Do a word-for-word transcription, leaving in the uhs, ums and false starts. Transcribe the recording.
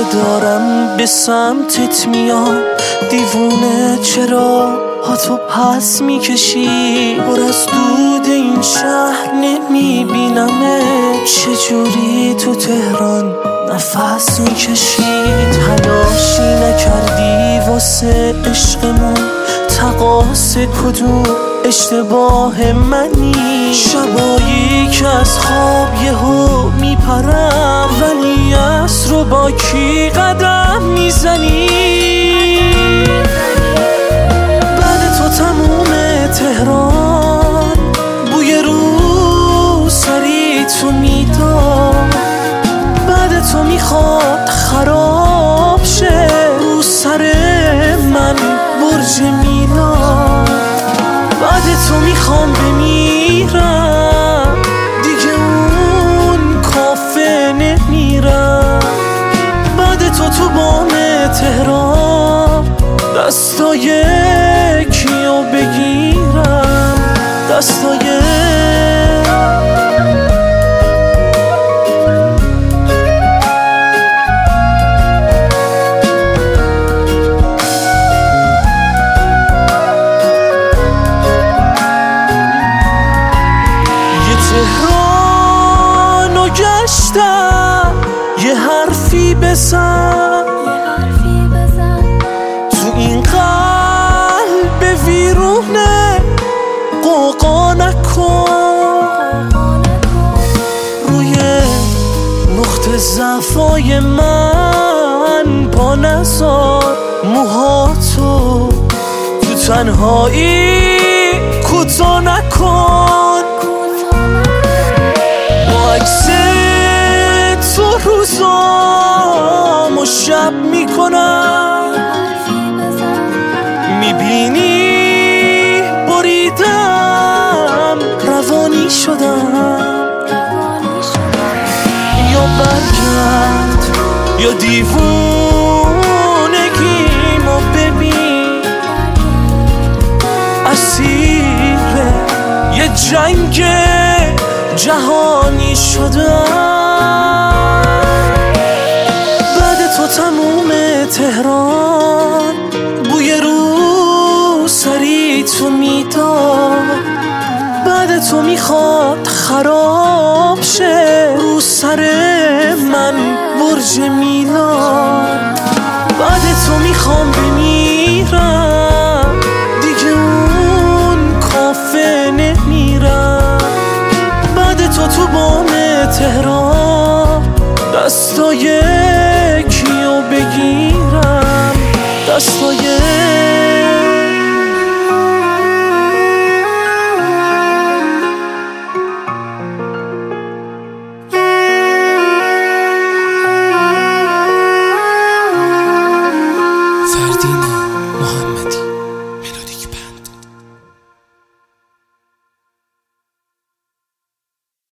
دارم به سمتت میام دیوونه، چرا هاتو پس میکشی؟ پر از دود این شهر نمیبینمه، چجوری تو تهران نفس میکشی؟ تلاشی نکردی واسه عشقمون، تقاص کدوم اشتباه منی؟ شبایی که از خواب یهو میپرم، ولی عصر رو با کی قدم میزنی؟ بعد تو تموم تهران بوی رو سری تو میداد، بعد تو میخواد خراب شه رو سر من برج میلاد. بعد تو میخوام بمیرم دیگه اون کافه نمیرم، بعد تو تو بام تهران دستای کیو بگیرم؟ دستای تهرانو گشتم، یه حرفی بزن تو این قلب ویرونه، قوقا نکن روی نقطه ضعفای من، پا نذار موهاتو تو تنهایی کوتاه نکن. عکس تو روزام و شب میکنم، میبینی بریدم روانی شدم، یا برگرد یا دیوونگیمو ببین، اسیر یه جنگ جهانی شدم. بعد تو تموم تهران بوی رو سری تو میداد، بعد تو میخواد خراب شه رو سر من برج میلاد، بعد تو میخوام بمیرم